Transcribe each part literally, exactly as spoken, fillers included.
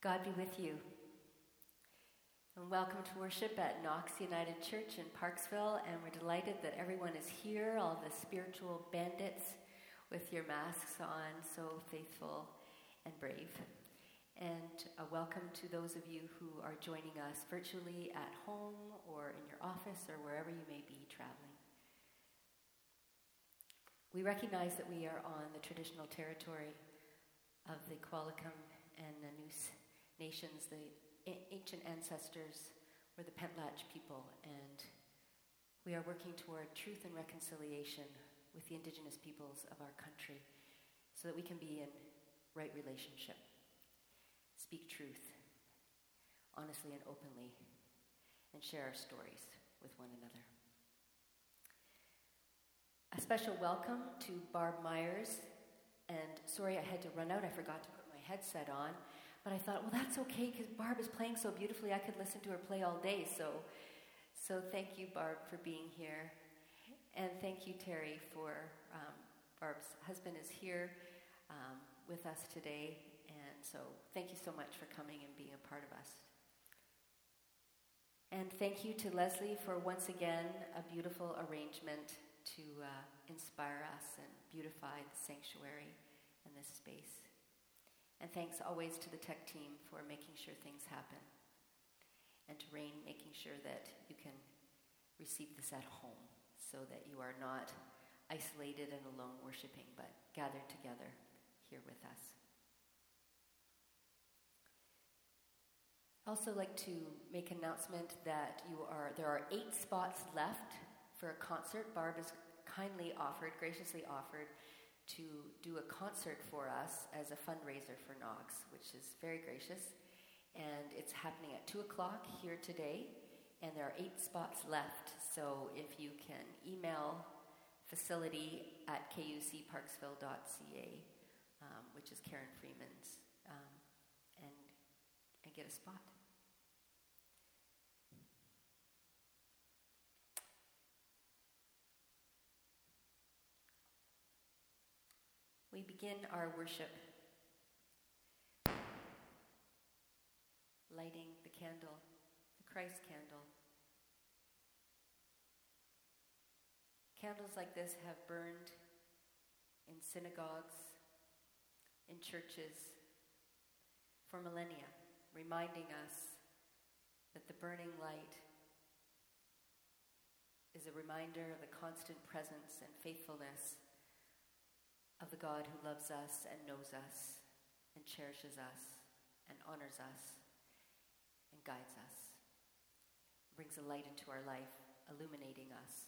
God be with you. And welcome to worship at Knox United Church in Parksville, and we're delighted that everyone is here, all the spiritual bandits with your masks on, so faithful and brave. And a welcome to those of you who are joining us virtually at home or in your office or wherever you may be traveling. We recognize that we are on the traditional territory of the Qualicum and Nanuus nations. The a- ancient ancestors were the Pentlatch people, and we are working toward truth and reconciliation with the indigenous peoples of our country so that we can be in right relationship, speak truth honestly and openly, and share our stories with one another. A special welcome to Barb Myers, and sorry I had to run out, I forgot to put my headset on, but I thought, well, that's okay, because Barb is playing so beautifully, I could listen to her play all day, so so thank you, Barb, for being here. And thank you, Terry, for, um, Barb's husband is here um, with us today, and so thank you so much for coming and being a part of us. And thank you to Leslie for, once again, a beautiful arrangement to uh, inspire us and beautify the sanctuary and this space. And thanks always to the tech team for making sure things happen. And to Rain, making sure that you can receive this at home so that you are not isolated and alone worshiping, but gathered together here with us. I'd also like to make an announcement that you are there are eight spots left for a concert. Barb has kindly offered, graciously offered, to do a concert for us as a fundraiser for Knox, which is very gracious. And it's happening at two o'clock here today, and there are eight spots left. So if you can email facility at k u c parksville dot c a, um, which is Karen Freeman's, um, and, and get a spot. We begin our worship lighting the candle, the Christ candle. Candles like this have burned in synagogues, in churches, for millennia, reminding us that the burning light is a reminder of the constant presence and faithfulness of the God who loves us and knows us and cherishes us and honors us and guides us, brings a light into our life, illuminating us.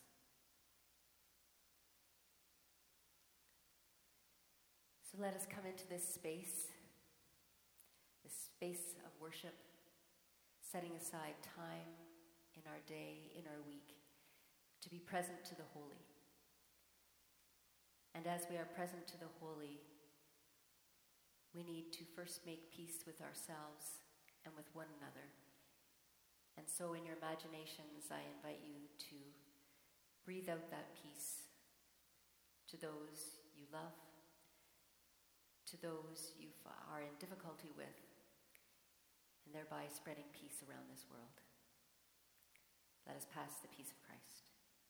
So let us come into this space, this space of worship, setting aside time in our day, in our week, to be present to the holy. And as we are present to the holy, we need to first make peace with ourselves and with one another. And so in your imaginations, I invite you to breathe out that peace to those you love, to those you are in difficulty with, and thereby spreading peace around this world. Let us pass the peace of Christ.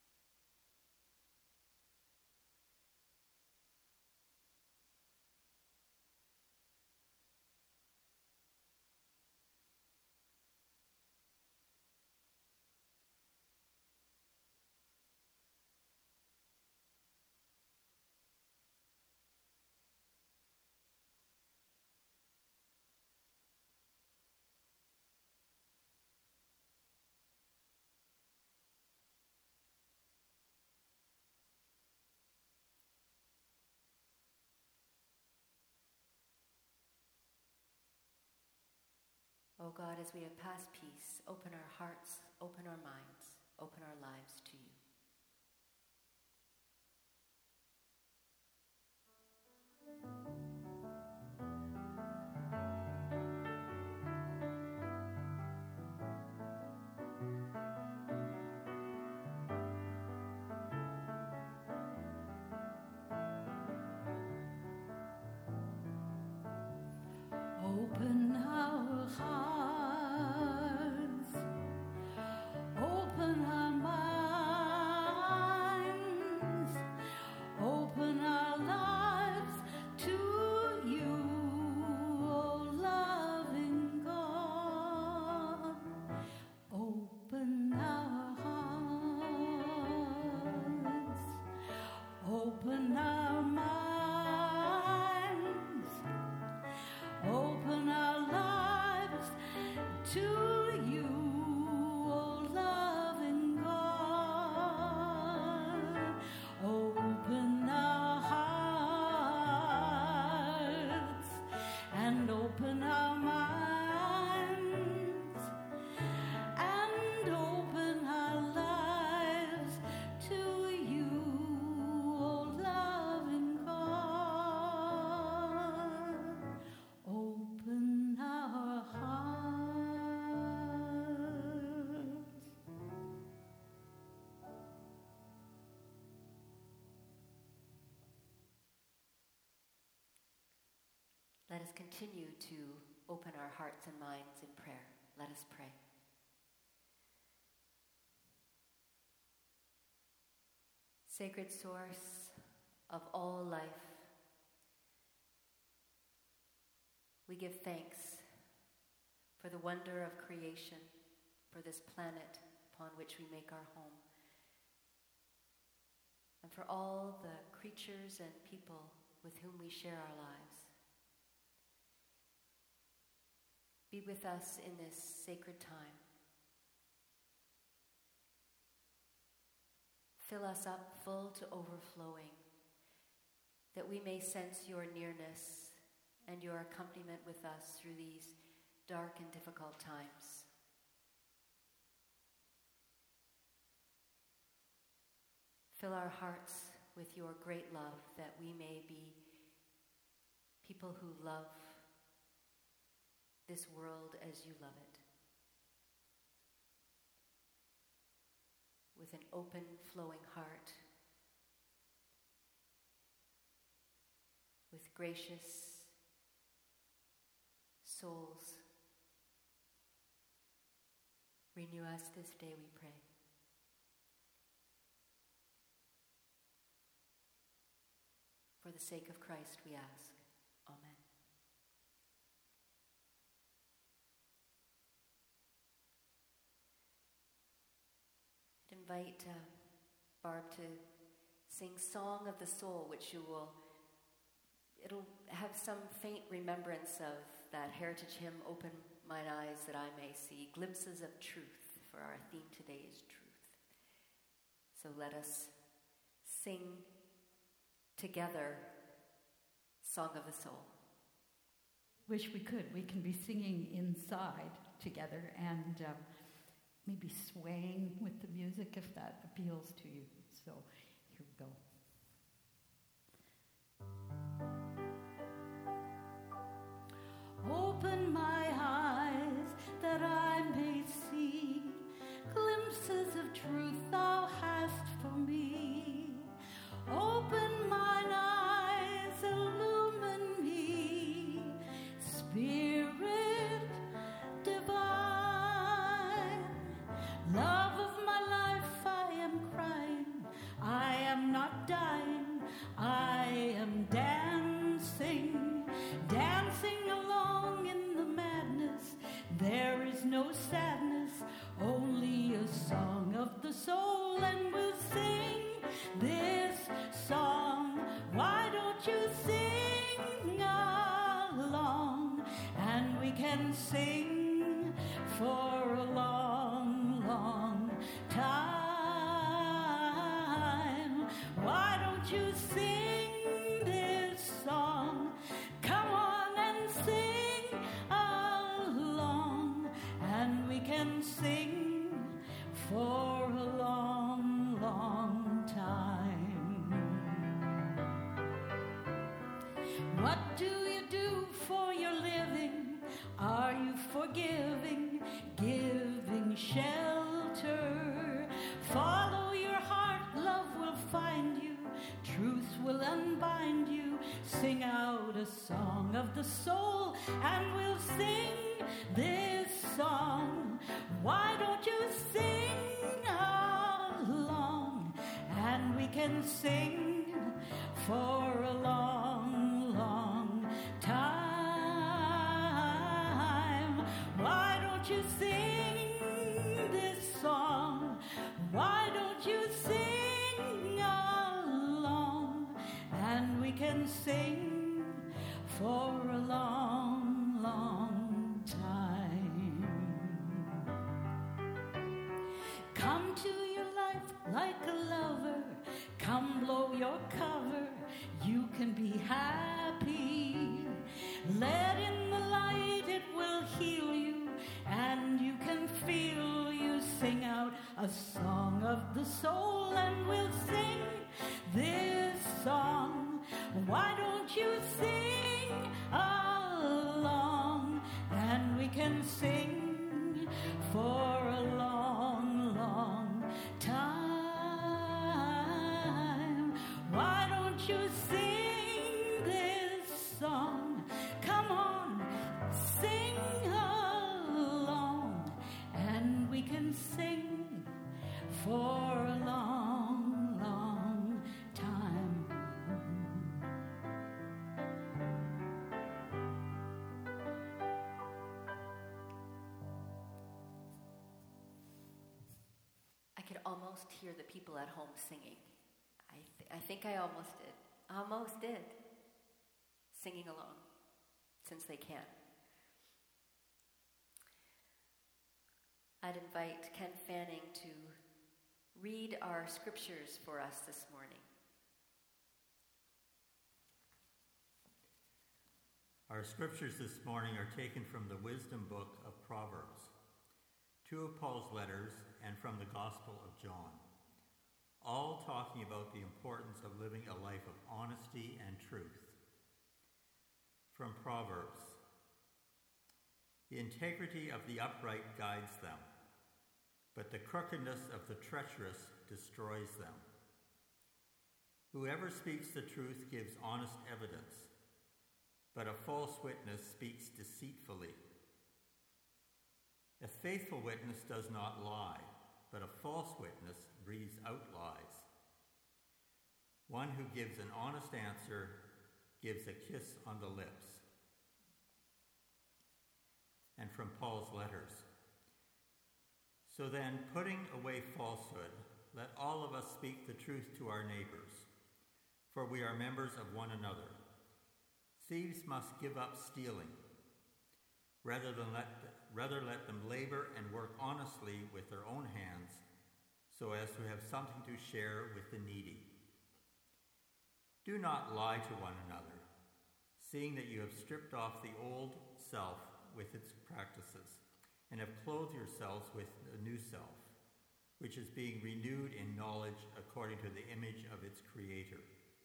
O God, as we have passed peace, open our hearts, open our minds, open our lives to you. Open our Let us continue to open our hearts and minds in prayer. Let us pray. Sacred source of all life, we give thanks for the wonder of creation, for this planet upon which we make our home, and for all the creatures and people with whom we share our lives. Be with us in this sacred time. Fill us up full to overflowing, that we may sense your nearness and your accompaniment with us through these dark and difficult times. Fill our hearts with your great love, that we may be people who love this world as you love it, with an open, flowing heart, with gracious souls. Renew us this day, we pray. For the sake of Christ, we ask. Amen. I'd invite uh, Barb to sing Song of the Soul, which you will, it'll have some faint remembrance of that heritage hymn, Open Mine Eyes That I May See, glimpses of truth, for our theme today is truth. So let us sing together, Song of the Soul. Wish we could. We can be singing inside together and uh, maybe swaying with the music if that appeals to you. So here we go. Open my eyes that I may see glimpses of truth thou hast for me. Open mine eyes, illumine me, Spirit divine. Love of my life, I am crying, I am not dying, I am dancing, dancing along in the madness. There is no sadness, only a song of the soul, and we'll sing this song. Why don't you sing along? And we can sing for a long, long time. Why don't you sing this song? Come on and sing along, and we can sing for a long, long time. What do you do for your living? Are you forgiving, giving shelter? Follow your heart, love will find you, truth will unbind you. Sing out a song of the soul, and we'll sing this song. Why don't you sing along? And we can sing for a long, long time. Why don't you sing this song? Why don't you sing along? And we can sing for a long, long time. Come to your life like a lover. Come blow your cover. You can be happy. Let in the light, it will heal you. And you can feel you sing out a song of the soul. And we'll sing this song. Why don't you sing along? And we can sing for a long, long time. Why don't you sing this song? Come almost hear the people at home singing. I, th- I think I almost did. Almost did. Singing along, since they can. I'd invite Ken Fanning to read our scriptures for us this morning. Our scriptures this morning are taken from the wisdom book of Proverbs, two of Paul's letters, and from the Gospel of John, all talking about the importance of living a life of honesty and truth. From Proverbs, the integrity of the upright guides them, but the crookedness of the treacherous destroys them. Whoever speaks the truth gives honest evidence, but a false witness speaks deceitfully. A faithful witness does not lie, but a false witness breathes out lies. One who gives an honest answer gives a kiss on the lips. And from Paul's letters, so then, putting away falsehood, let all of us speak the truth to our neighbors, for we are members of one another. Thieves must give up stealing. Rather than let rather let them labor and work honestly with their own hands, so as to have something to share with the needy. Do not lie to one another, seeing that you have stripped off the old self with its practices, and have clothed yourselves with a new self, which is being renewed in knowledge according to the image of its Creator.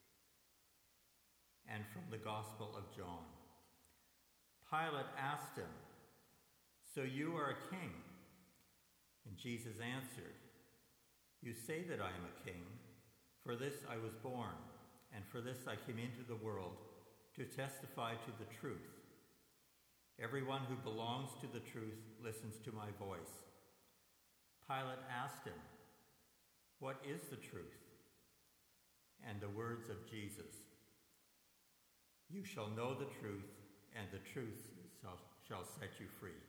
And from the Gospel of John, Pilate asked him, "So you are a king?" And Jesus answered, "You say that I am a king. For this I was born, and for this I came into the world, to testify to the truth. Everyone who belongs to the truth listens to my voice." Pilate asked him, "What is the truth?" And the words of Jesus, "You shall know the truth, and the truth shall, shall set you free."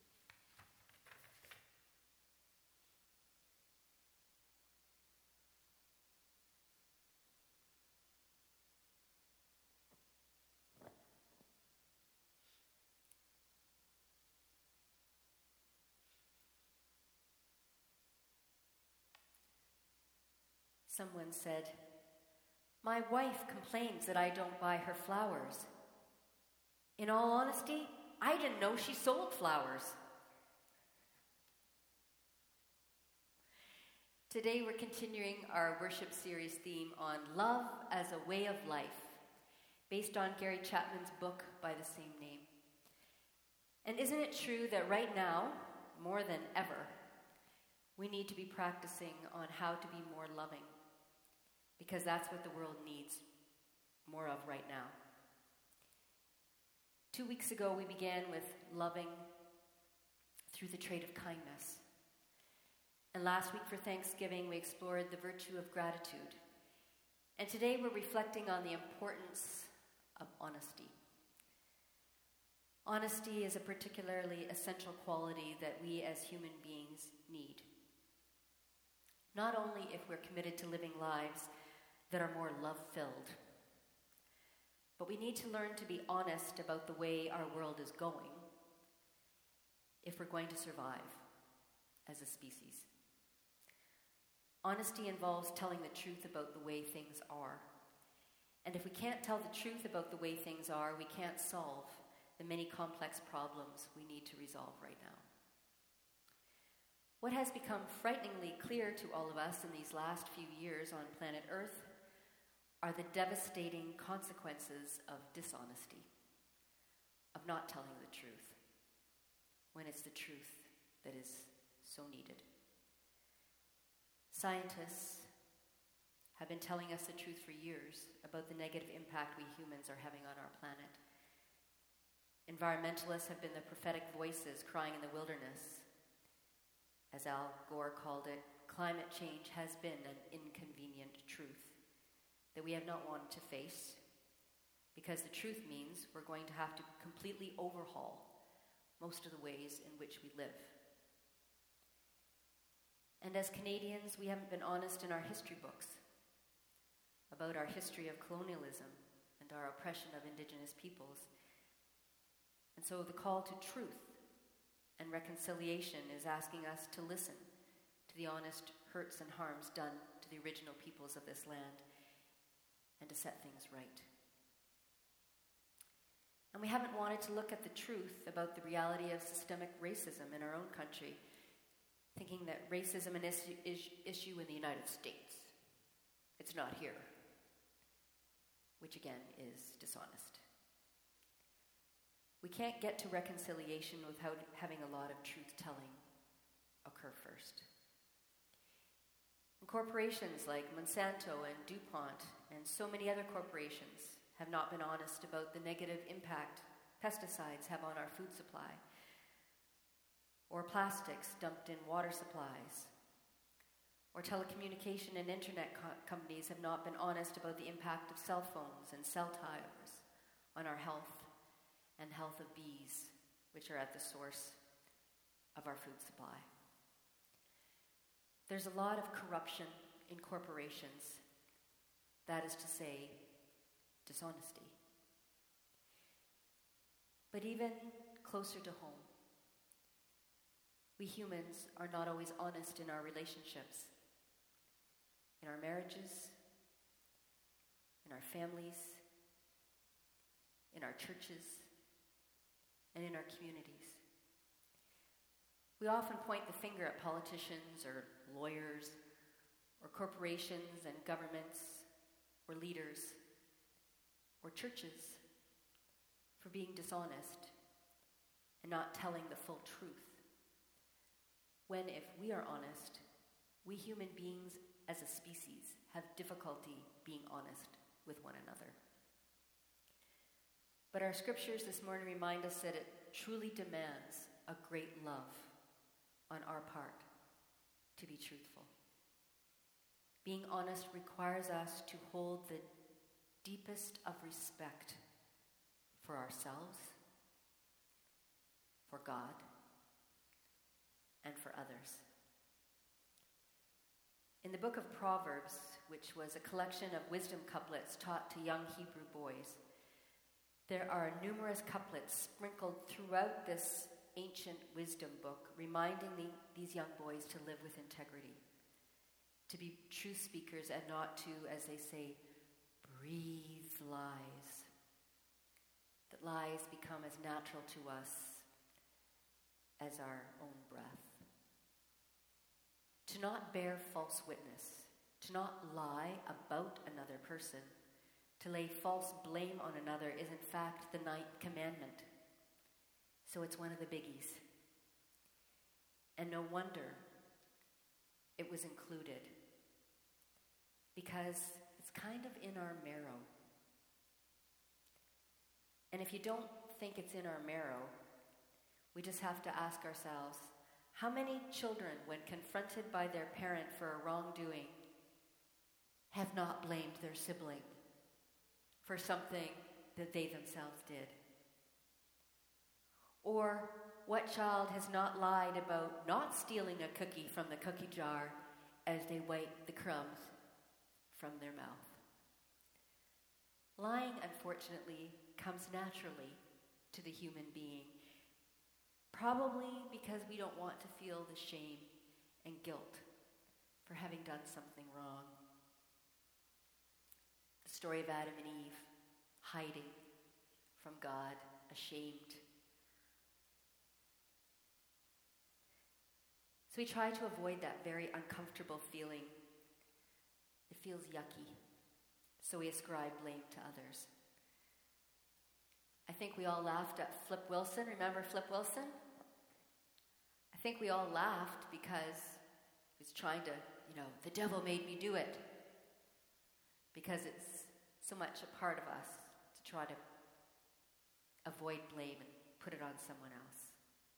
Someone said, "My wife complains that I don't buy her flowers. In all honesty, I didn't know she sold flowers." Today we're continuing our worship series theme on love as a way of life, based on Gary Chapman's book by the same name. And isn't it true that right now, more than ever, we need to be practicing on how to be more loving? Because that's what the world needs more of right now. Two weeks ago, we began with loving through the trait of kindness. And last week for Thanksgiving, we explored the virtue of gratitude. And today we're reflecting on the importance of honesty. Honesty is a particularly essential quality that we as human beings need. Not only if we're committed to living lives that are more love-filled, but we need to learn to be honest about the way our world is going if we're going to survive as a species. Honesty involves telling the truth about the way things are. And if we can't tell the truth about the way things are, we can't solve the many complex problems we need to resolve right now. What has become frighteningly clear to all of us in these last few years on planet Earth are the devastating consequences of dishonesty, of not telling the truth, when it's the truth that is so needed. Scientists have been telling us the truth for years about the negative impact we humans are having on our planet. Environmentalists have been the prophetic voices crying in the wilderness. As Al Gore called it, climate change has been an inconvenient truth that we have not wanted to face, because the truth means we're going to have to completely overhaul most of the ways in which we live. And as Canadians, we haven't been honest in our history books about our history of colonialism and our oppression of Indigenous peoples. And so the call to truth and reconciliation is asking us to listen to the honest hurts and harms done to the original peoples of this land and to set things right. And we haven't wanted to look at the truth about the reality of systemic racism in our own country, thinking that racism is an issue in the United States. It's not here, which again is dishonest. We can't get to reconciliation without having a lot of truth-telling occur first. And corporations like Monsanto and DuPont and so many other corporations have not been honest about the negative impact pesticides have on our food supply, or plastics dumped in water supplies, or telecommunication and internet co- companies have not been honest about the impact of cell phones and cell towers on our health and health of bees, which are at the source of our food supply. There's a lot of corruption in corporations, that is to say, dishonesty. But even closer to home, we humans are not always honest in our relationships, in our marriages, in our families, in our churches, and in our communities. We often point the finger at politicians or lawyers or corporations and governments or leaders or churches for being dishonest and not telling the full truth. When, if we are honest, we human beings as a species have difficulty being honest with one another. But our scriptures this morning remind us that it truly demands a great love on our part to be truthful. Being honest requires us to hold the deepest of respect for ourselves, for God, and for others. In the book of Proverbs, which was a collection of wisdom couplets taught to young Hebrew boys, there are numerous couplets sprinkled throughout this ancient wisdom book, reminding the, these young boys to live with integrity, to be truth speakers and not to, as they say, breathe lies. That lies become as natural to us as our own breath. To not bear false witness, to not lie about another person, to lay false blame on another is in fact the ninth commandment. So it's one of the biggies. And no wonder it was included, because it's kind of in our marrow. And if you don't think it's in our marrow, we just have to ask ourselves, how many children, when confronted by their parent for a wrongdoing, have not blamed their sibling for something that they themselves did? Or what child has not lied about not stealing a cookie from the cookie jar as they wipe the crumbs from their mouth? Lying, unfortunately, comes naturally to the human being, probably because we don't want to feel the shame and guilt for having done something wrong. The story of Adam and Eve, hiding from God, ashamed. So we try to avoid that very uncomfortable feeling. It feels yucky, so we ascribe blame to others. I think we all laughed at Flip Wilson. Remember Flip Wilson? I think we all laughed because he was trying to, you know, the devil made me do it. Because it's so much a part of us to try to avoid blame and put it on someone else.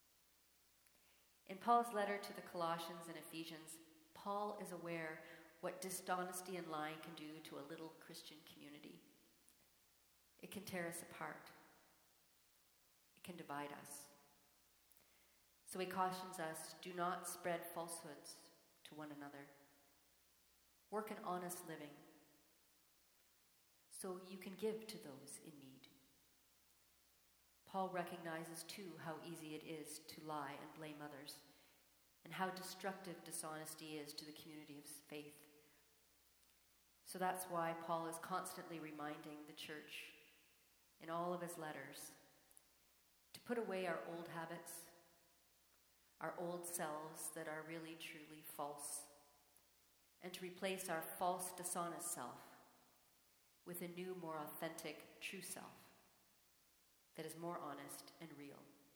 In Paul's letter to the Colossians and Ephesians, Paul is aware what dishonesty and lying can do to a little Christian community. It can tear us apart. It can divide us. So he cautions us, do not spread falsehoods to to one another. Work an honest living so you can give to those in need. Paul recognizes too how easy it is to lie and blame others, and how destructive dishonesty is to the community of faith. So that's why Paul is constantly reminding the church in all of his letters to put away our old habits, our old selves that are really truly false, and to replace our false, dishonest self with a new, more authentic, true self that is more honest and real.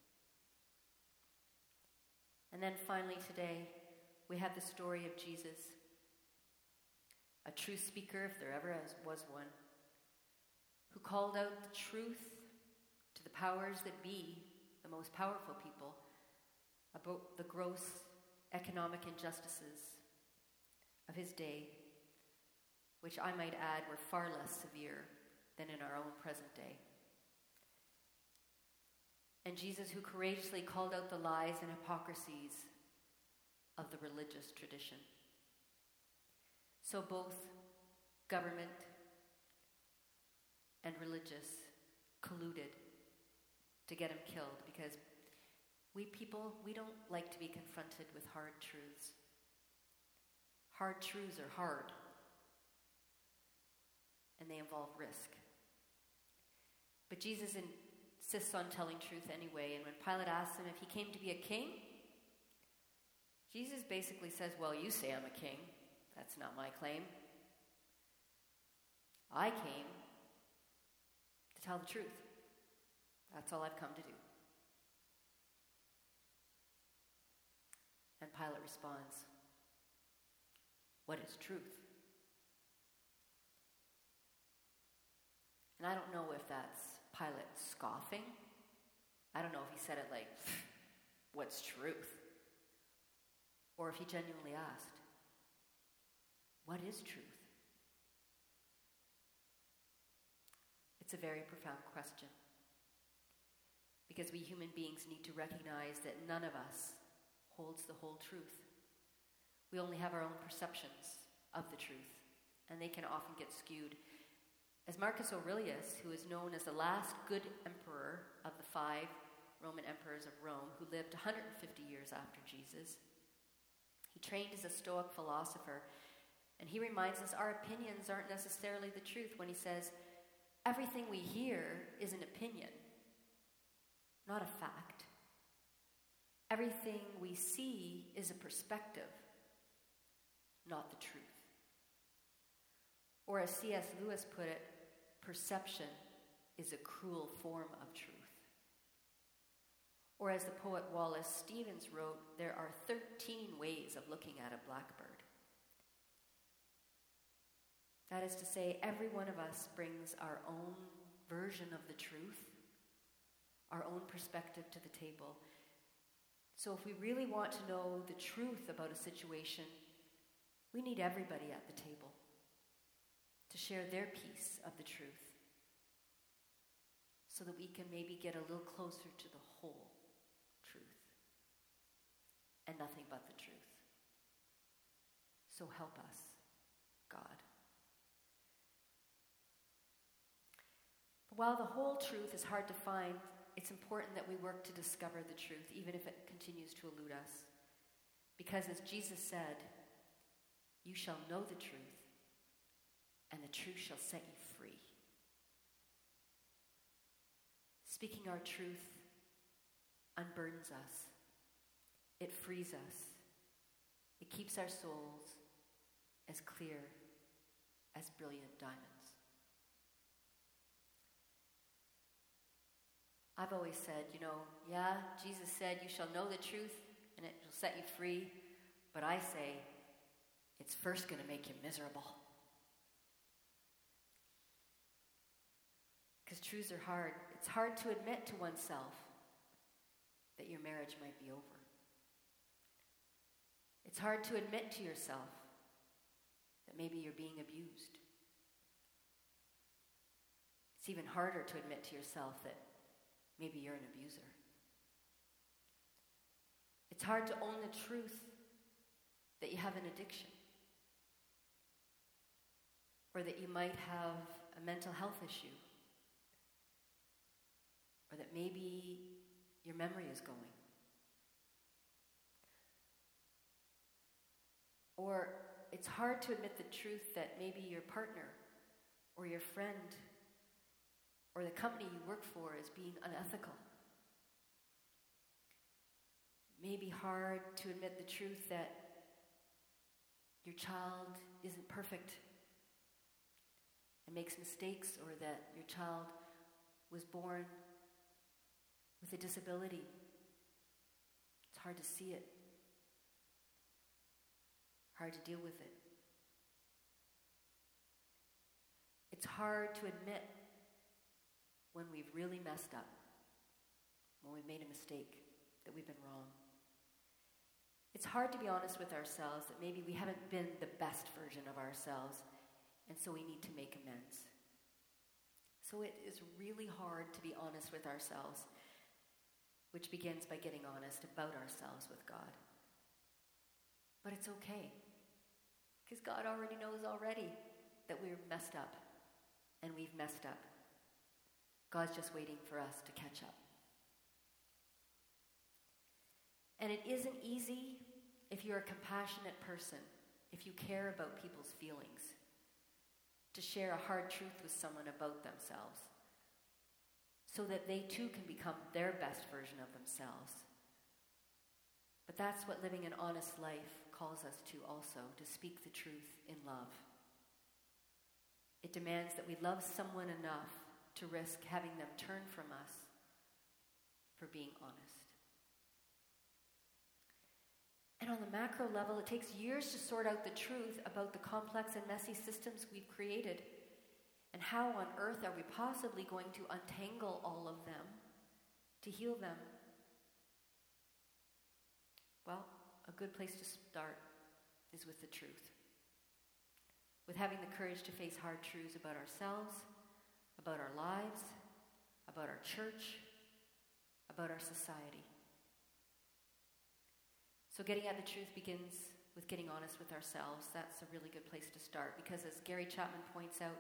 And then finally today, we have the story of Jesus, a true speaker, if there ever was one, who called out the truth to the powers that be, the most powerful people, about the gross economic injustices of his day, which I might add were far less severe than in our own present day. And Jesus, who courageously called out the lies and hypocrisies of the religious tradition. So both government and religious colluded to get him killed, because we people, we don't like to be confronted with hard truths. Hard truths are hard, and they involve risk. But Jesus insists on telling truth anyway, and when Pilate asks him if he came to be a king, Jesus basically says, well, you say I'm a king. That's not my claim. I came to tell the truth. That's all I've come to do. And Pilate responds, what is truth? And I don't know if that's Pilate scoffing. I don't know if he said it like, what's truth? Or if he genuinely asked, what is truth? It's a very profound question, because we human beings need to recognize that none of us holds the whole truth. We only have our own perceptions of the truth, and they can often get skewed. As Marcus Aurelius, who is known as the last good emperor of the five Roman emperors of Rome, who lived one hundred fifty years after Jesus, he trained as a Stoic philosopher, and he reminds us our opinions aren't necessarily the truth when he says, everything we hear is an opinion, not a fact. Everything we see is a perspective, not the truth. Or as C S Lewis put it, perception is a cruel form of truth. Or as the poet Wallace Stevens wrote, there are thirteen ways of looking at a blackbird. That is to say, every one of us brings our own version of the truth, our own perspective to the table. So if we really want to know the truth about a situation, we need everybody at the table to share their piece of the truth, so that we can maybe get a little closer to the whole truth and nothing but the truth. So help us, God. But while the whole truth is hard to find, it's important that we work to discover the truth, even if it continues to elude us. Because as Jesus said, you shall know the truth, and the truth shall set you free. Speaking our truth unburdens us. It frees us. It keeps our souls as clear as brilliant diamonds. I've always said, you know, yeah, Jesus said you shall know the truth and it will set you free, but I say it's first going to make you miserable. Because truths are hard. It's hard to admit to oneself that your marriage might be over. It's hard to admit to yourself that maybe you're being abused. It's even harder to admit to yourself that maybe you're an abuser. It's hard to own the truth that you have an addiction, or that you might have a mental health issue, or that maybe your memory is going. Or it's hard to admit the truth that maybe your partner or your friend or the company you work for is being unethical. It may be hard to admit the truth that your child isn't perfect and makes mistakes, or that your child was born with a disability. It's hard to see it. Hard to deal with it. It's hard to admit when we've really messed up, when we've made a mistake, that we've been wrong. It's hard to be honest with ourselves that maybe we haven't been the best version of ourselves, and so we need to make amends. So it is really hard to be honest with ourselves, which begins by getting honest about ourselves with God. But it's okay, because God already knows already that we're messed up, and we've messed up. God's just waiting for us to catch up. And it isn't easy if you're a compassionate person, if you care about people's feelings, to share a hard truth with someone about themselves, so that they too can become their best version of themselves. But that's what living an honest life calls us to also, to speak the truth in love. It demands that we love someone enough to risk having them turn from us for being honest. And on the macro level, it takes years to sort out the truth about the complex and messy systems we've created. And how on earth are we possibly going to untangle all of them to heal them? Well, a good place to start is with the truth. With having the courage to face hard truths about ourselves, about our lives, about our church, about our society. So getting at the truth begins with getting honest with ourselves. That's a really good place to start, because as Gary Chapman points out,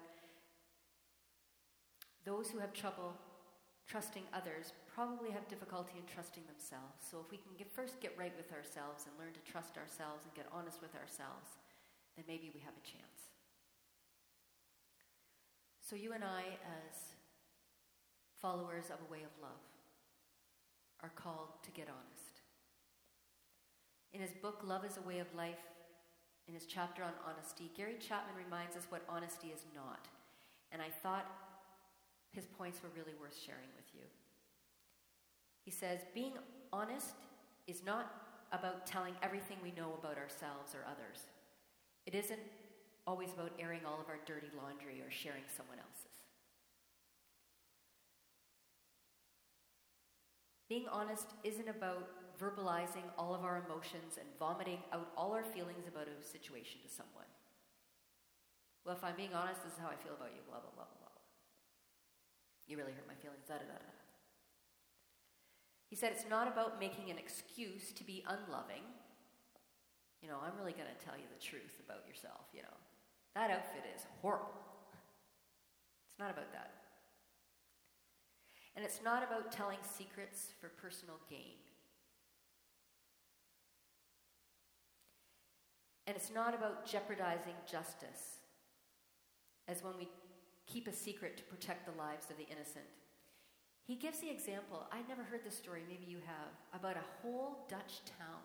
those who have trouble trusting others probably have difficulty in trusting themselves. So if we can get, first get right with ourselves and learn to trust ourselves and get honest with ourselves, then maybe we have a chance. So you and I, as followers of a way of love, are called to get honest. In his book, Love is a Way of Life, in his chapter on honesty, Gary Chapman reminds us what honesty is not. And I thought his points were really worth sharing with you. He says, being honest is not about telling everything we know about ourselves or others. It isn't always about airing all of our dirty laundry or sharing someone else's. Being honest isn't about verbalizing all of our emotions and vomiting out all our feelings about a situation to someone. Well, if I'm being honest, this is how I feel about you, blah, blah, blah, blah, blah. You really hurt my feelings, da, da, da, da. He said it's not about making an excuse to be unloving. You know, I'm really going to tell you the truth about yourself, you know. That outfit is horrible. It's not about that. And it's not about telling secrets for personal gain. And it's not about jeopardizing justice, as when we keep a secret to protect the lives of the innocent. He gives the example, I'd never heard this story, maybe you have, about a whole Dutch town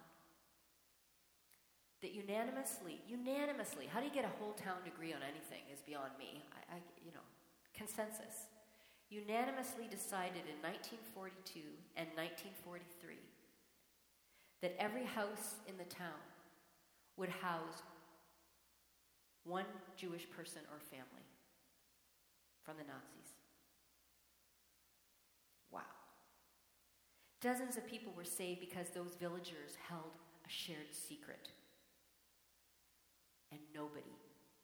that unanimously, unanimously, how do you get a whole town to agree on anything is beyond me. I, I you know, consensus. Unanimously decided in nineteen forty-two and nineteen forty-three that every house in the town would house one Jewish person or family from the Nazis. Wow. Dozens of people were saved because those villagers held a shared secret. And nobody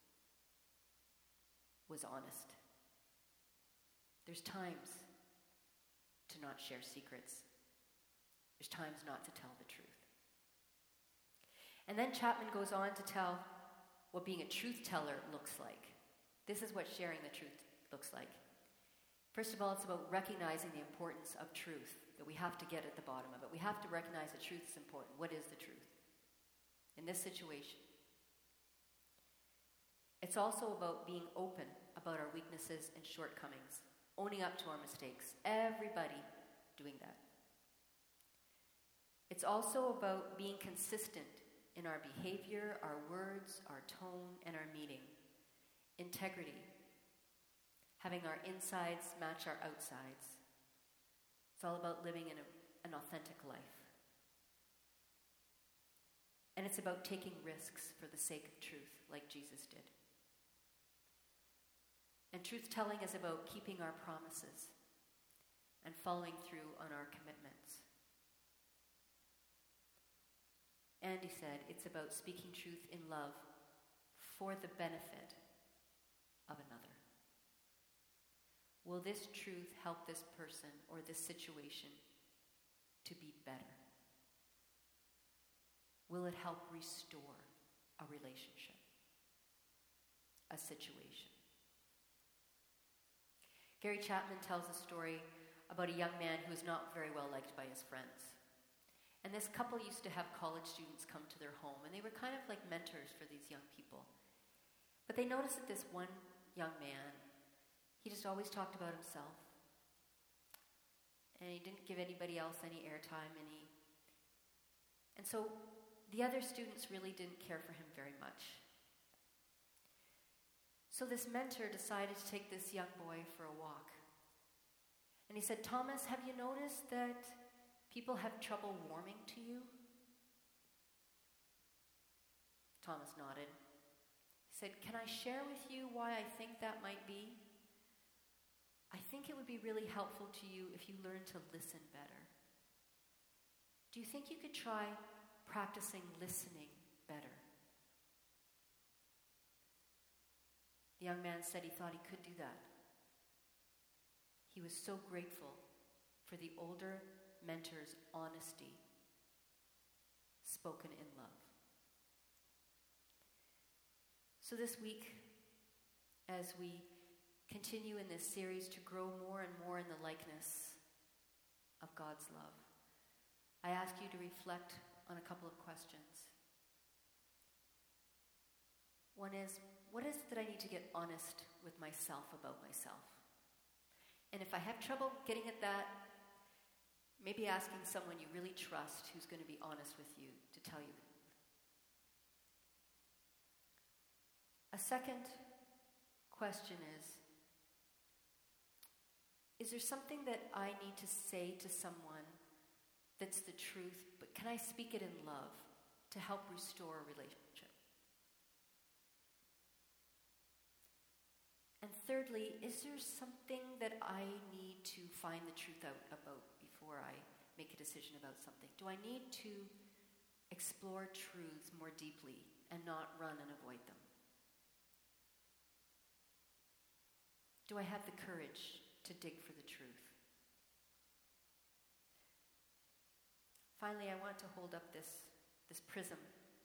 was honest. There's times to not share secrets. There's times not to tell the truth. And then Chapman goes on to tell what being a truth teller looks like. This is what sharing the truth looks like. First of all, it's about recognizing the importance of truth, that we have to get at the bottom of it. We have to recognize that truth is important. What is the truth in this situation? It's also about being open about our weaknesses and shortcomings, owning up to our mistakes. Everybody doing that. It's also about being consistent in our behavior, our words, our tone, and our meaning. Integrity. Having our insides match our outsides. It's all about living in a, an authentic life. And it's about taking risks for the sake of truth, like Jesus did. And truth-telling is about keeping our promises and following through on our commitments. Andy said it's about speaking truth in love for the benefit of another. Will this truth help this person or this situation to be better? Will it help restore a relationship, a situation? Gary Chapman tells a story about a young man who was not very well liked by his friends. And this couple used to have college students come to their home, and they were kind of like mentors for these young people. But they noticed that this one young man, he just always talked about himself. And he didn't give anybody else any airtime, and he... And so the other students really didn't care for him very much. So this mentor decided to take this young boy for a walk. And he said, "Thomas, have you noticed that people have trouble warming to you?" Thomas nodded. He said, "Can I share with you why I think that might be? I think it would be really helpful to you if you learn to listen better. Do you think you could try practicing listening better?" The young man said he thought he could do that. He was so grateful for the older mentor's honesty, spoken in love. So this week, as we continue in this series to grow more and more in the likeness of God's love, I ask you to reflect on a couple of questions. One is, what is it that I need to get honest with myself about myself? And if I have trouble getting at that, maybe asking someone you really trust who's going to be honest with you to tell you. A second question is, is there something that I need to say to someone that's the truth, but can I speak it in love to help restore a relationship? And thirdly, is there something that I need to find the truth out about before I make a decision about something? Do I need to explore truths more deeply and not run and avoid them? Do I have the courage to dig for the truth? Finally, I want to hold up this, this prism.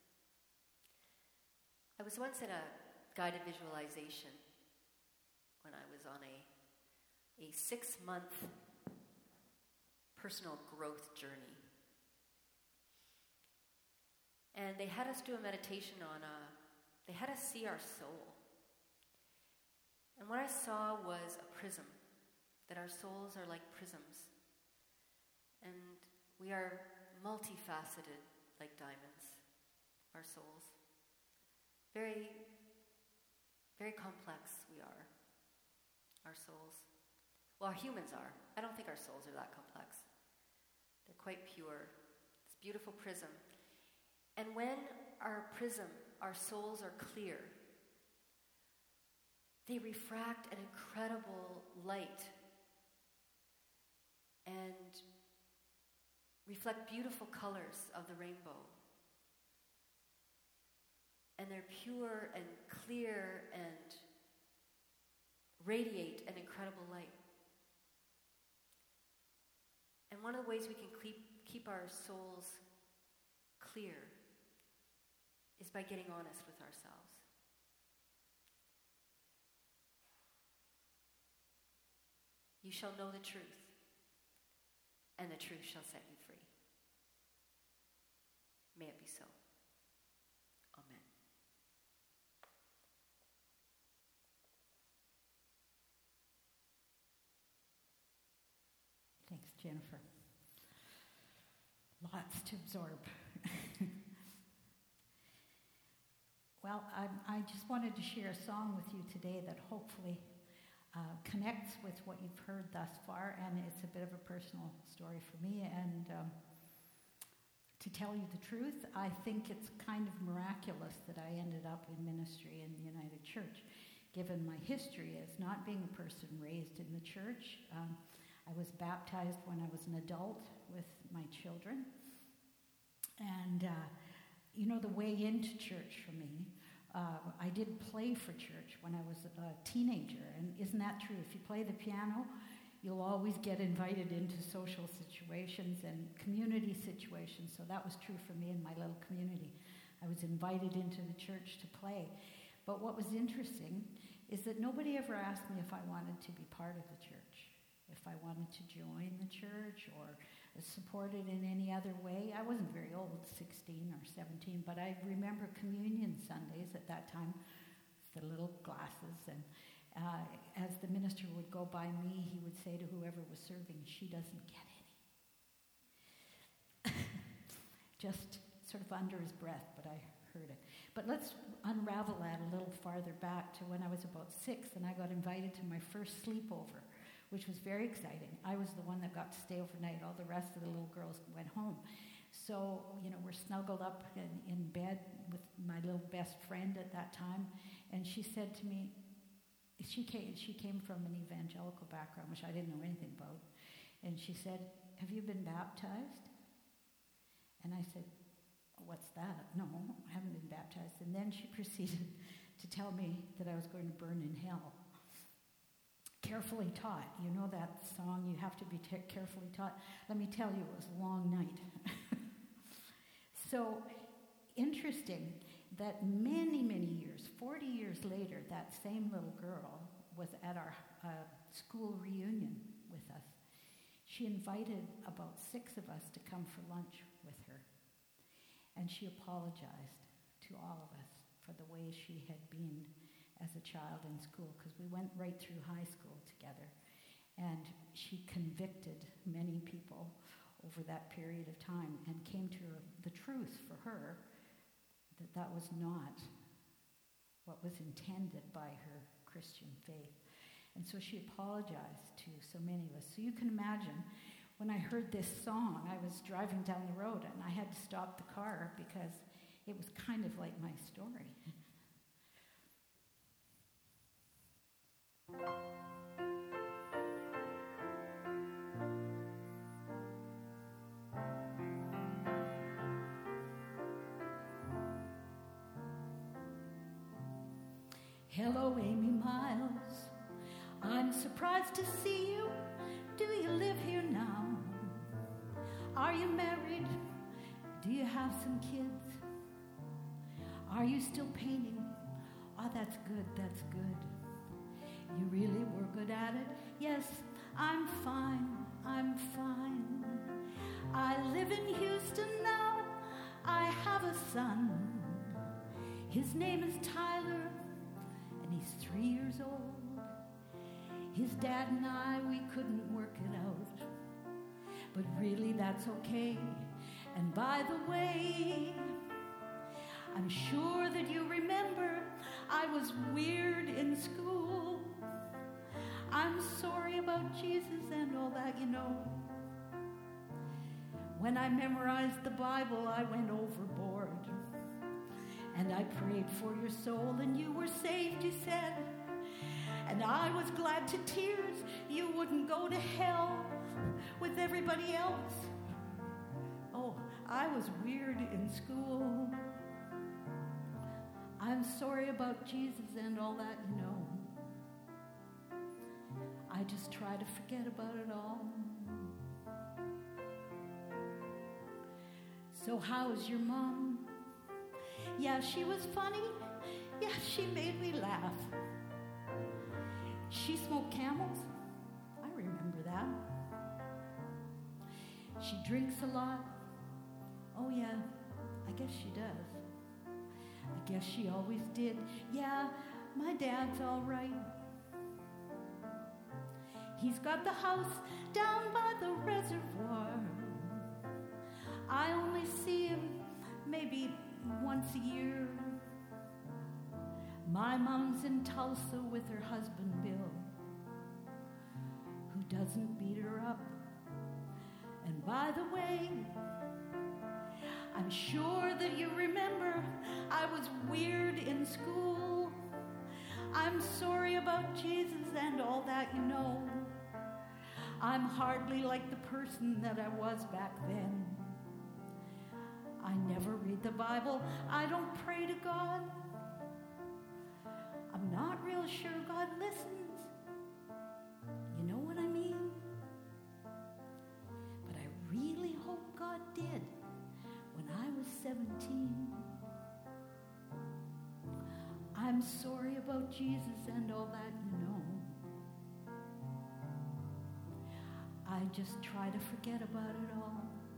I was once in a guided visualization when I was on a, a six-month personal growth journey. And they had us do a meditation on, a, they had us see our soul. And what I saw was a prism, that our souls are like prisms. And we are multifaceted like diamonds, our souls. Very, very complex we are. Our souls. Well, our humans are. I don't think our souls are that complex. They're quite pure. This beautiful prism. And when our prism, our souls are clear, they refract an incredible light and reflect beautiful colors of the rainbow. And they're pure and clear and radiate an incredible light. And one of the ways we can keep, keep our souls clear is by getting honest with ourselves. You shall know the truth, and the truth shall set you free. May it be so. Amen. Thanks, Jennifer. Lots to absorb. Well, I, I just wanted to share a song with you today that hopefully uh, connects with what you've heard thus far, and it's a bit of a personal story for me. And um, to tell you the truth, I think it's kind of miraculous that I ended up in ministry in the United Church, given my history as not being a person raised in the church. Um, I was baptized when I was an adult with my children. And, uh, you know, the way into church for me, uh, I did play for church when I was a teenager. And isn't that true? If you play the piano, you'll always get invited into social situations and community situations. So that was true for me in my little community. I was invited into the church to play. But what was interesting is that nobody ever asked me if I wanted to be part of the church, if I wanted to join the church or support it in any other way. I wasn't very old, sixteen or seventeen, but I remember communion Sundays at that time, the little glasses, and uh, as the minister would go by me, he would say to whoever was serving, "She doesn't get any." Just sort of under his breath, but I heard it. But let's unravel that a little farther back to when I was about six, and I got invited to my first sleepover, which was very exciting. I was the one that got to stay overnight. All the rest of the little girls went home. So, you know, we're snuggled up in, in bed with my little best friend at that time, and she said to me, she came, she came from an evangelical background, which I didn't know anything about, and she said, "Have you been baptized?" And I said, "What's that?" "No, I haven't been baptized." And then she proceeded to tell me that I was going to burn in hell. Carefully taught. You know that song, you have to be t- carefully taught? Let me tell you, it was a long night. So, interesting that many, many years, forty years later, that same little girl was at our uh, school reunion with us. She invited about six of us to come for lunch with her. And she apologized to all of us for the way she had been as a child in school, because we went right through high school together. And she convicted many people over that period of time and came to the truth for her that that was not what was intended by her Christian faith. And so she apologized to so many of us. So you can imagine, when I heard this song, I was driving down the road and I had to stop the car because it was kind of like my story. Hello, Amy Miles. I'm surprised to see you. Do you live here now? Are you married? Do you have some kids? Are you still painting? Oh, that's good, that's good. You really were good at it? Yes, I'm fine, I'm fine. I live in Houston now. I have a son. His name is Tyler, and he's three years old. His dad and I, we couldn't work it out. But really, that's okay. And by the way, I'm sure that you remember I was weird in school. I'm sorry about Jesus and all that, you know. When I memorized the Bible, I went overboard. And I prayed for your soul, and you were saved, you said. And I was glad to tears you wouldn't go to hell with everybody else. Oh, I was weird in school. I'm sorry about Jesus and all that, you know. I just try to forget about it all. So how's your mom? Yeah, she was funny. Yeah, she made me laugh. She smoked Camels. I remember that. She drinks a lot. Oh, yeah, I guess she does. I guess she always did. Yeah, my dad's all right. He's got the house down by the reservoir. I only see him maybe once a year. My mom's in Tulsa with her husband, Bill, who doesn't beat her up. And by the way, I'm sure that you remember I was weird in school. I'm sorry about Jesus and all that, you know. I'm hardly like the person that I was back then. I never read the Bible. I don't pray to God. I'm not real sure God listens. You know what I mean? But I really hope God did when I was seventeen. I'm sorry about Jesus and all that, you know. I just try to forget about it all.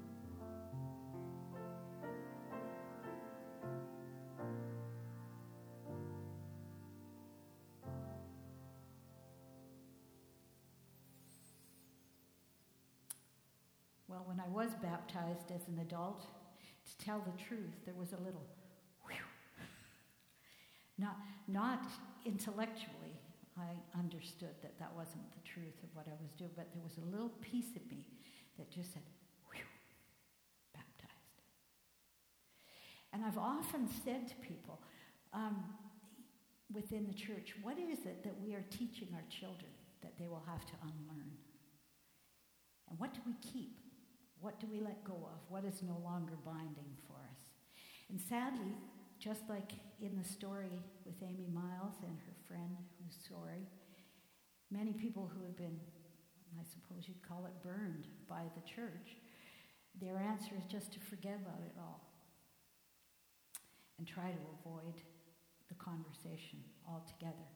Well, when I was baptized as an adult, to tell the truth, there was a little whew. Not, not intellectually, I understood that that wasn't the truth of what I was doing, but there was a little piece of me that just said, whew, baptized. And I've often said to people um, within the church, what is it that we are teaching our children that they will have to unlearn? And what do we keep? What do we let go of? What is no longer binding for us? And sadly, just like in the story with Amy Miles and her friend who's sorry, many people who have been, I suppose you'd call it, burned by the church, their answer is just to forget about it all and try to avoid the conversation altogether.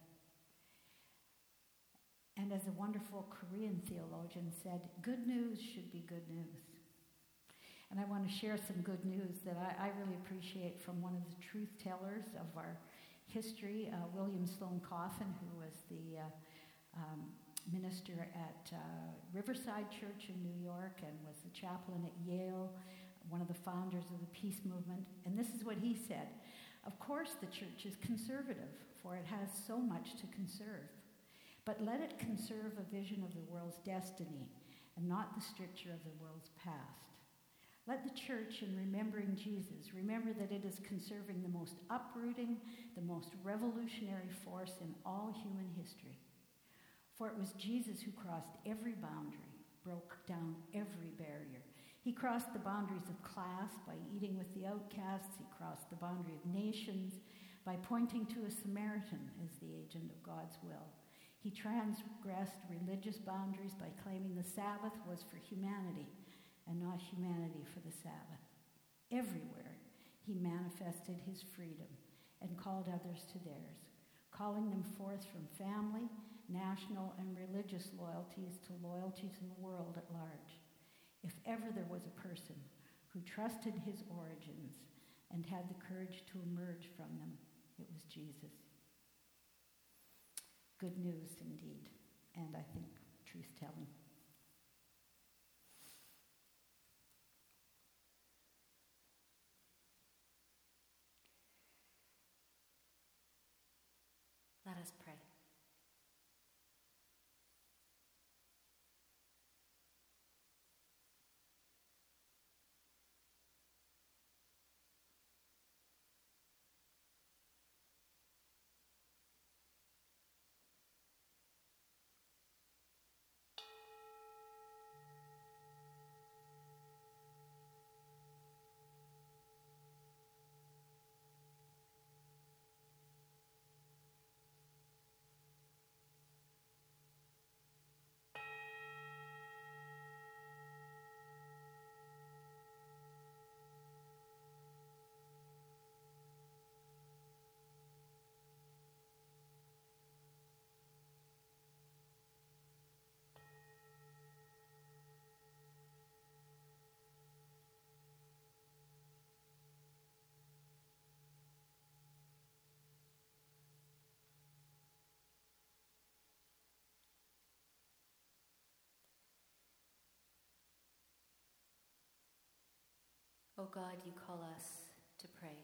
And as a wonderful Korean theologian said, good news should be good news. And I want to share some good news that I, I really appreciate from one of the truth tellers of our history, uh, William Sloane Coffin, who was the uh, um, minister at uh, Riverside Church in New York and was the chaplain at Yale, one of the founders of the peace movement. And this is what he said: of course the church is conservative, for it has so much to conserve. But let it conserve a vision of the world's destiny and not the stricture of the world's past. Let the church, in remembering Jesus, remember that it is conserving the most uprooting, the most revolutionary force in all human history. For it was Jesus who crossed every boundary, broke down every barrier. He crossed the boundaries of class by eating with the outcasts. He crossed the boundary of nations by pointing to a Samaritan as the agent of God's will. He transgressed religious boundaries by claiming the Sabbath was for humanity and not humanity for the Sabbath. Everywhere he manifested his freedom and called others to theirs, calling them forth from family, national, and religious loyalties to loyalties in the world at large. If ever there was a person who trusted his origins and had the courage to emerge from them, it was Jesus. Good news indeed, and I think truth-telling. Let us pray. O God, you call us to pray,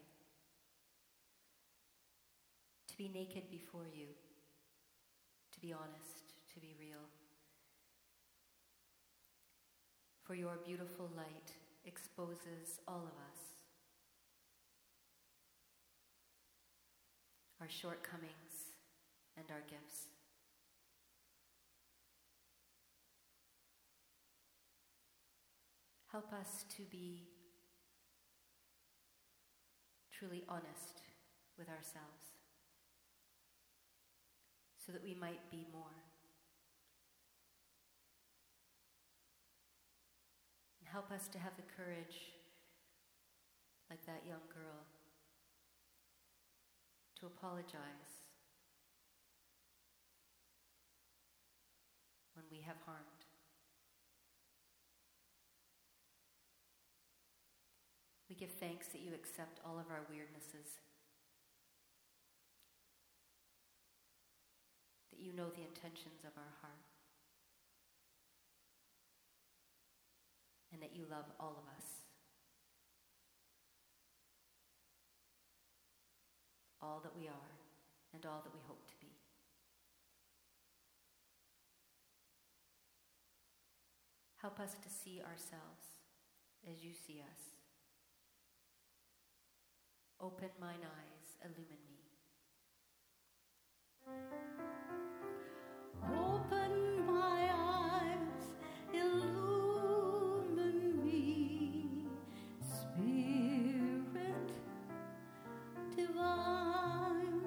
to be naked before you, to be honest, to be real. For your beautiful light exposes all of us, our shortcomings and our gifts. Help us to be truly honest with ourselves, so that we might be more. And help us to have the courage, like that young girl, to apologize when we have harmed. We give thanks that you accept all of our weirdnesses, that you know the intentions of our heart, and that you love all of us. All that we are and all that we hope to be. Help us to see ourselves as you see us. Open mine eyes, illumine me. Open my eyes, illumine me, Spirit divine.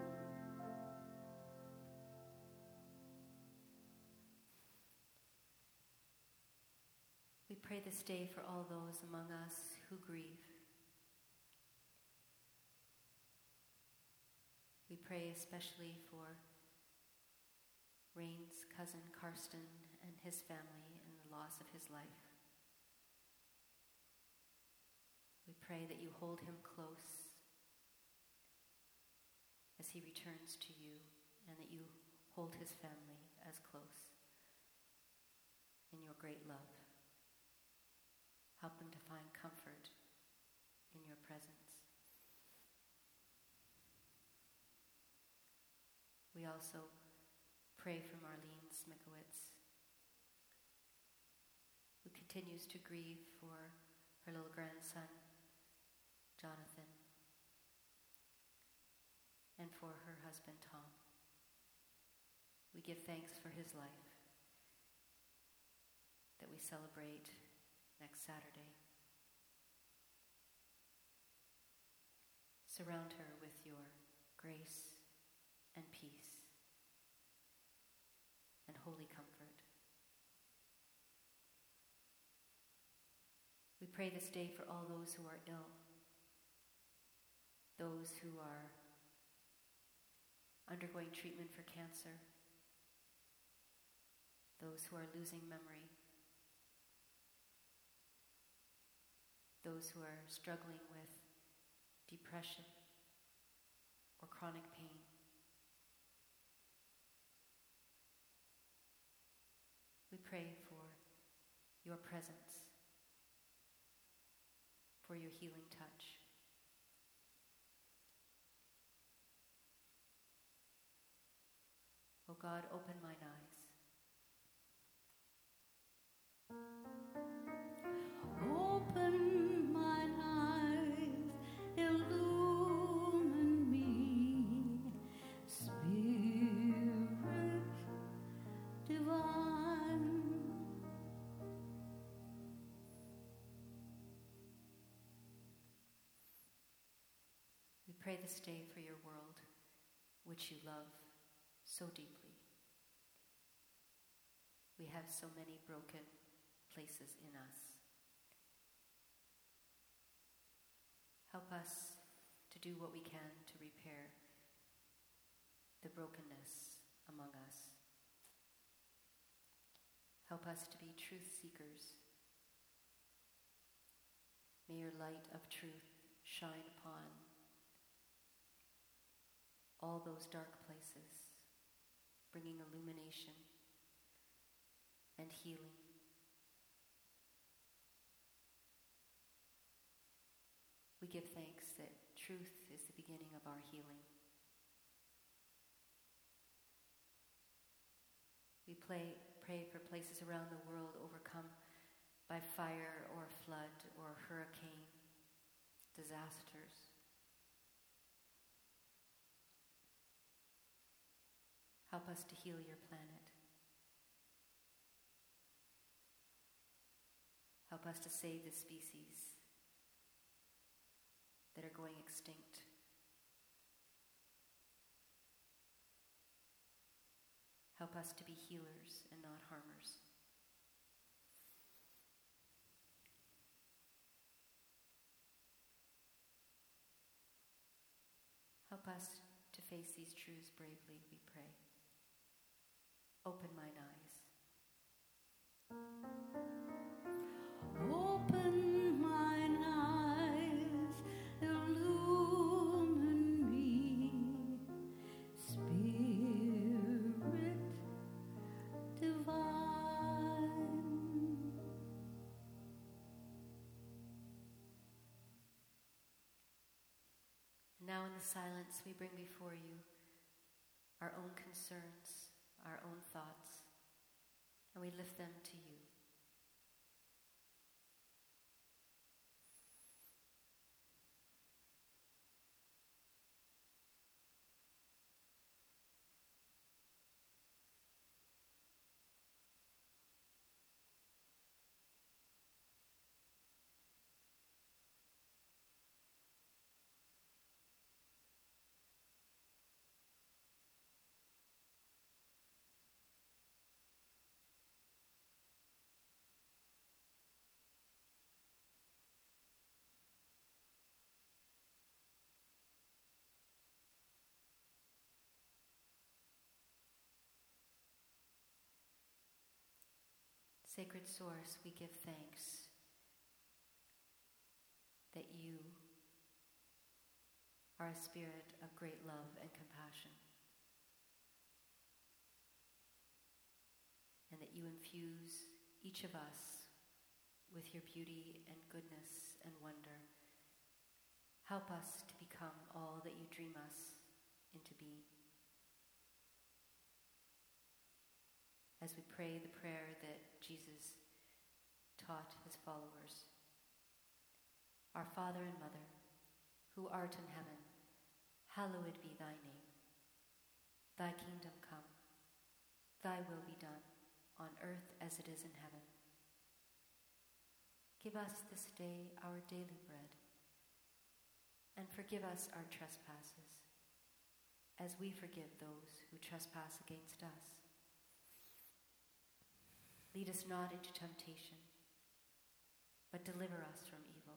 We pray this day for all those among us who grieve. We pray especially for Rain's cousin Karsten and his family in the loss of his life. We pray that you hold him close as he returns to you, and that you hold his family as close in your great love. Help them to find comfort in your presence. We also pray for Marlene Smikowitz, who continues to grieve for her little grandson, Jonathan, and for her husband, Tom. We give thanks for his life that we celebrate next Saturday. Surround her with your grace and peace and holy comfort. We pray this day for all those who are ill, those who are undergoing treatment for cancer, those who are losing memory, those who are struggling with depression or chronic pain. We pray for your presence, for your healing touch. O God, open mine eyes. Open mine eyes, illumine me, Spirit divine. We pray this day for your world, which you love so deeply. We have so many broken places in us. Help us to do what we can to repair the brokenness among us. Help us to be truth seekers. May your light of truth shine upon all those dark places, bringing illumination and healing. we give thanks that truth is the beginning of our healing. We pray, pray for places around the world overcome by fire or flood or hurricane, disasters. Help us to heal your planet. Help us to save the species that are going extinct. Help us to be healers and not harmers. Help us to face these truths bravely, we pray. Open mine eyes. Open mine eyes, illumine me, Spirit divine. Now in the silence we bring before you our own concerns, our own thoughts, and we lift them to you. Sacred Source, we give thanks that you are a spirit of great love and compassion, and that you infuse each of us with your beauty and goodness and wonder. Help us to become all that you dream us into being. As we pray the prayer that Jesus taught his followers. Our Father and Mother, who art in heaven, hallowed be thy name. Thy kingdom come, thy will be done, on earth as it is in heaven. Give us this day our daily bread, and forgive us our trespasses, as we forgive those who trespass against us. Lead us not into temptation, but deliver us from evil.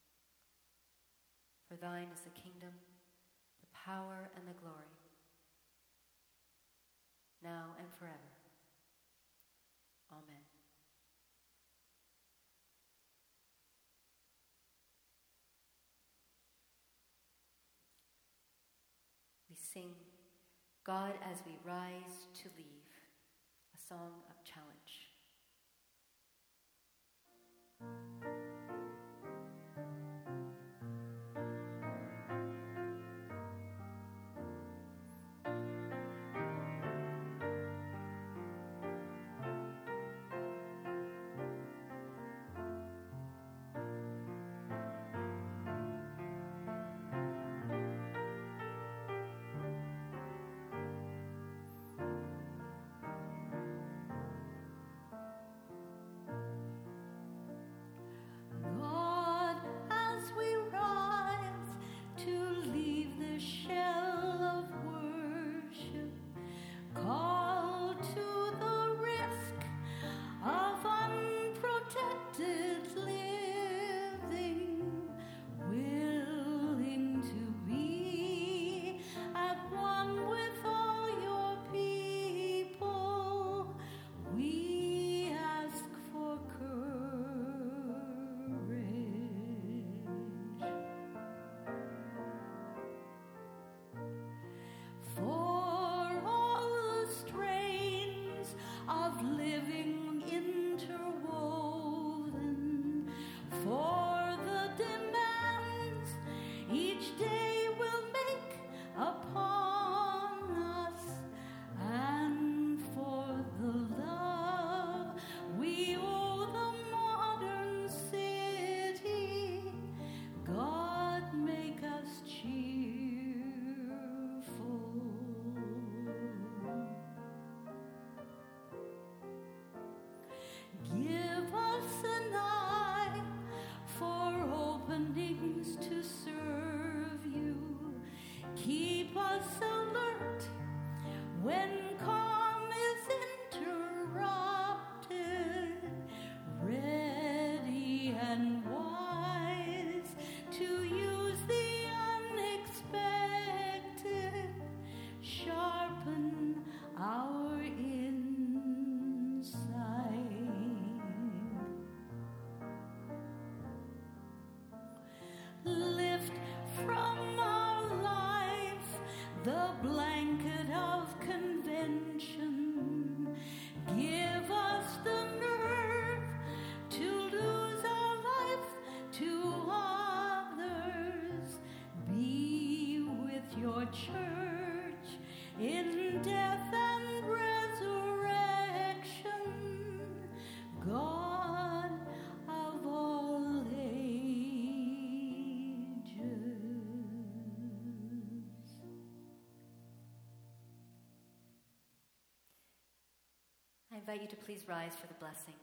For thine is the kingdom, the power, and the glory, now and forever. Amen. We sing, God as we rise to leave, a song of challenge. I invite you to please rise for the blessing.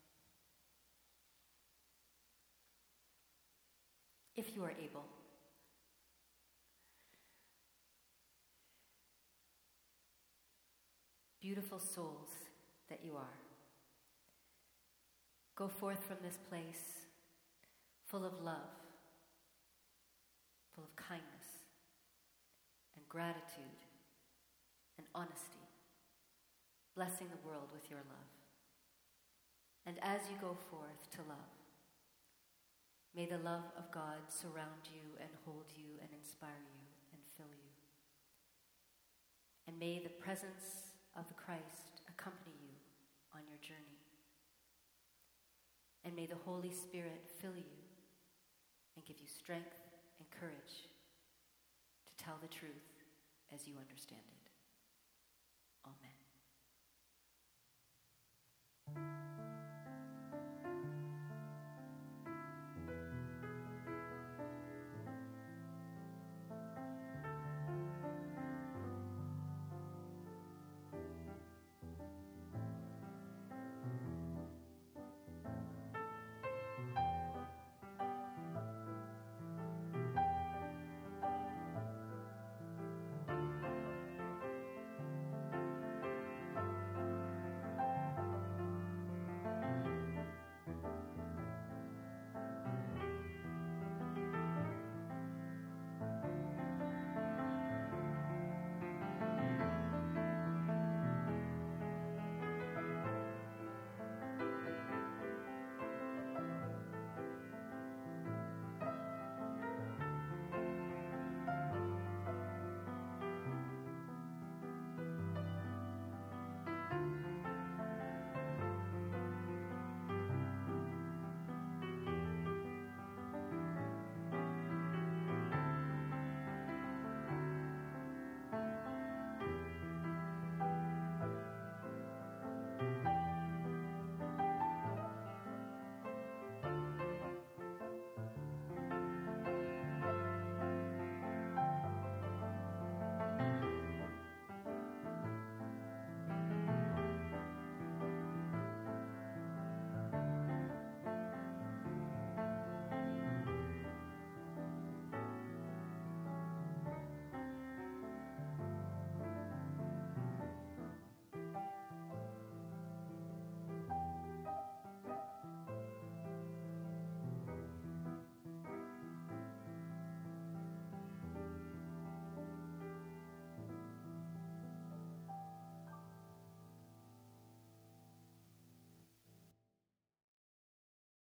If you are able. Beautiful souls that you are, go forth from this place full of love, full of kindness and gratitude and honesty, blessing the world with your love. And as you go forth to love, may the love of God surround you and hold you and inspire you and fill you. And may the presence of the Christ accompany you on your journey. And may the Holy Spirit fill you and give you strength and courage to tell the truth as you understand it.